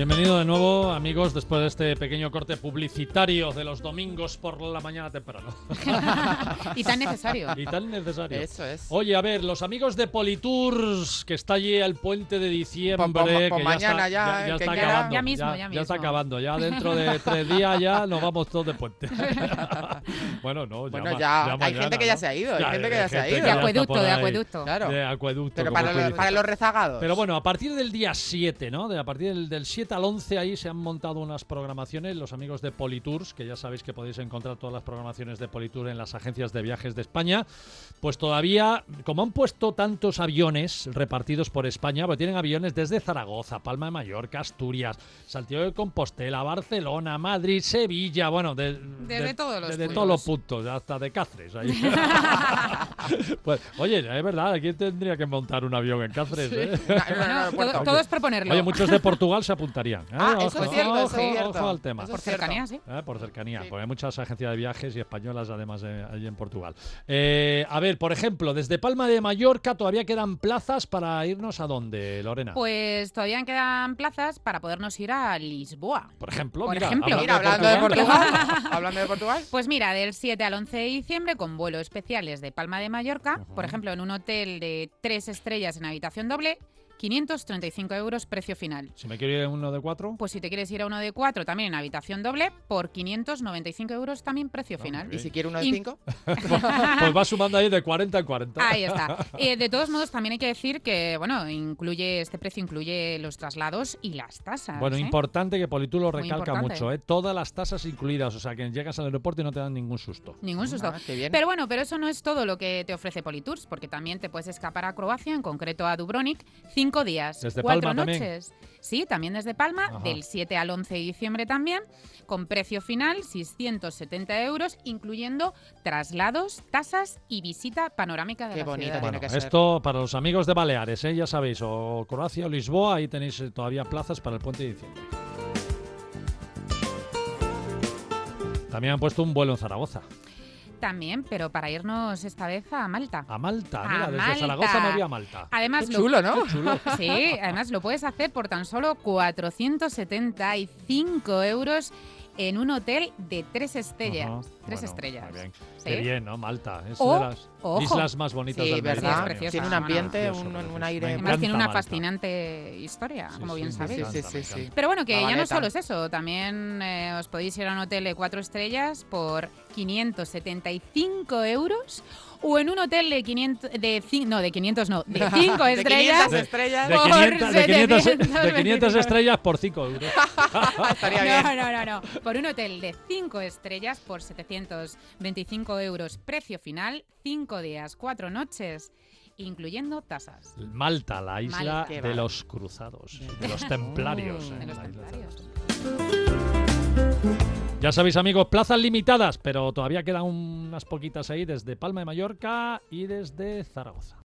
Bienvenido de nuevo, amigos, después de este pequeño corte publicitario de los domingos por la mañana temprano. Y tan necesario. Y tan necesario. Eso es. Oye, a ver, los amigos de Politours, que está allí el puente de diciembre, Pues que mañana ya el que está quiera. acabando. Ya mismo. Ya está acabando, ya dentro de 3 días ya nos vamos todos de puente. Bueno, no, Bueno, ya ya hay mañana, gente que ya se ha ido, hay gente que ya se ha ido. De ya está acueducto, por de ahí. acueducto. Claro. De acueducto. Pero como tú para dices. los rezagados. Pero bueno, a partir del día 7, ¿no? A partir del 7 al 11 ahí se han montado unas programaciones, los amigos de Politours, que ya sabéis que podéis encontrar todas las programaciones de Politour en las agencias de viajes de España. Pues todavía, como han puesto tantos aviones repartidos por España, pues tienen aviones desde Zaragoza, Palma de Mallorca, Asturias, Santiago de Compostela, Barcelona, Madrid, Sevilla, bueno, Desde todos los desde puntos. todos los puntos, hasta de Cáceres. Ahí. Pues, oye, es verdad, ¿quién tendría que montar un avión en Cáceres? ¿Eh? Bueno, todo es proponerlo. Oye, muchos de Portugal se apuntarían. Eso es cierto, eso es cierto. Ojo al tema. Eso Por es cierto. cercanía, sí. Por cercanía, Sí. porque hay muchas agencias de viajes y españolas además allí en Portugal. A ver, por ejemplo, desde Palma de Mallorca todavía quedan plazas para irnos ¿a dónde, Lorena? Pues todavía quedan plazas para podernos ir a Lisboa. Por ejemplo, por mira, ejemplo. Mira, hablando de Portugal. Hablando de Portugal. Pues mira, del 7 al 11 de diciembre con vuelos especiales de Palma de Mallorca, Ujú. por ejemplo, en un hotel de 3 estrellas en habitación doble, 535 euros precio final. Si me quiero ir en uno de 4. Pues si te quieres ir a uno de 4 también en habitación doble, por 595 euros también precio final. muy ¿Y si quiere uno de Y- 5? Pues va sumando ahí de 40 en 40. Ahí está. De todos modos, también hay que decir que, bueno, este precio incluye los traslados y las tasas. Bueno, ¿eh? importante que Politur lo Muy recalca importante. mucho, ¿eh? Todas las tasas incluidas, o sea que llegas al aeropuerto y no te dan ningún susto. Ningún susto. Qué bien. Pero bueno, pero eso no es todo lo que te ofrece Politours, porque también te puedes escapar a Croacia, en concreto a Dubrovnik, 5 días, ¿Desde 4 Palma también? noches. Sí, también desde Palma, Ajá. del 7 al 11 de diciembre también, con precio final 670 euros, incluyendo traslados, tasas y visita panorámica de Qué la bonito ciudad. tiene Bueno, que ser. esto para los amigos de Baleares, ya sabéis, o Croacia o Lisboa, ahí tenéis todavía plazas para el puente de diciembre. También han puesto un vuelo en Zaragoza. También, pero para irnos esta vez a Malta. A Malta, A mira, desde Malta. Zaragoza me voy a Malta. Además, Qué chulo, ¿no? Sí, además lo puedes hacer por tan solo 475 euros en un hotel de 3 estrellas. Ajá. Tres Bueno, estrellas. muy bien. ¿Sí? Qué bien, ¿no? Malta, es O- de las ojo. islas más bonitas Sí, del verdad. Es Mediterráneo. preciosa. Tiene un Bueno, ambiente, precioso, un precioso. aire. Me Además tiene una encanta Malta. fascinante historia, Sí, como sí, bien sí, sabéis. me encanta, me encanta. Pero bueno, que La ya no Valeta. solo es eso, también os podéis ir a un hotel de 4 estrellas por 575 euros o en un hotel de 500, de 5 De 500 estrellas. estrellas. De Por 500 estrellas por 5 euros. Estaría bien. No. Por un hotel de 5 estrellas por 725 euros precio final, 5 días, 4 noches, incluyendo tasas. Malta, la isla Malta. de los cruzados, de los templarios. De De los la isla de templarios. Ya sabéis, amigos, plazas limitadas, pero todavía quedan unas poquitas ahí desde Palma de Mallorca y desde Zaragoza.